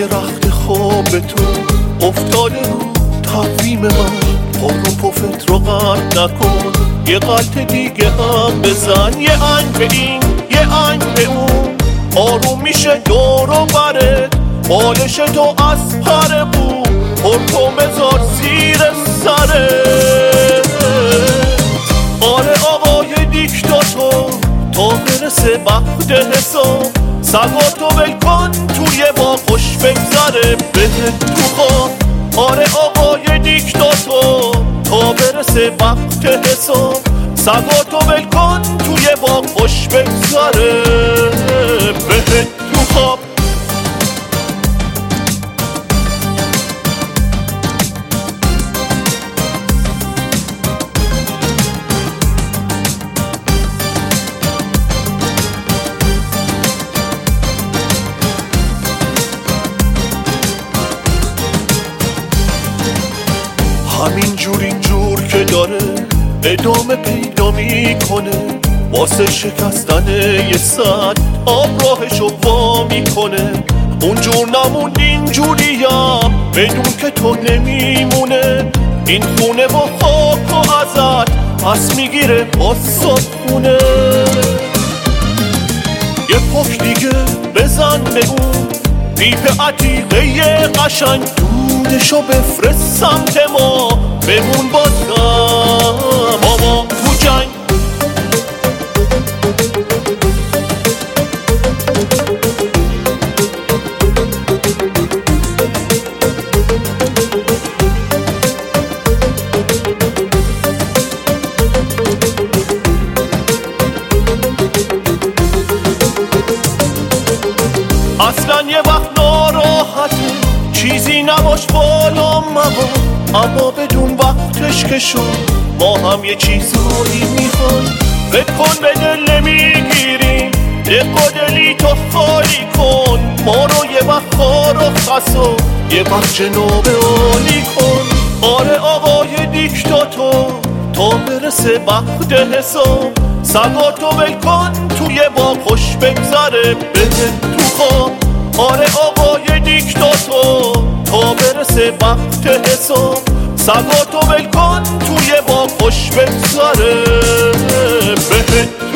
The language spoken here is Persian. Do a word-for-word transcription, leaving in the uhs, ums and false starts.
پای رخت خواب تو افتاده رو تقویم من، پر و پفت رو قطع نکن، یه غلط دیگه هم بزن، یه آهنگ به این یه آهنگ به اون، آروم میشه دور و برت، بالش تو از پر بود، پرکو بذار زیر سرت. آره آقای دیکتاتور، تا برسه وقت حساب، سگاتو ول کن توی با خوش بگذره بهت تو خواب. آره آقای دیکتاتور، تا برسه وقت حساب، سگاتو ول کن توی با خوش بگذره بهت تو خواب. همین جور اینجور که داره ادامه پیدا میکنه، واسه شکستن یه سد آب راهشو وا میکنه. اونجور نموند اینجوریم بدون که تو نمیمونه، این خونه با خاک و ازت پس میگیره با صابخونه. یه پک دیگه بزن به اون دیپ عتیقه قشنگ، دودشو بفرست سمت ما بمون بازم بابا تو جنگ. اصلا یه وقت ناراحته، چیزی نباش بالا مبا، اما بدون وقتش که شد ما هم یه چیزایی میخوایم. فکر کن به دل نمیگیریم، دق و دلی تو خالی کن، ما رو یه وقت خار و خسا یه وقت جناب عالی کن. آره آقای دیکتاتور، تا برسه وقت حساب، سگاتو ول کن توی با خوش بگذره بهت تو خواب. آره آقای دیکتاتور، تا برسه وقت حساب، سگاتو ول کن توی با خوش بگذره بهت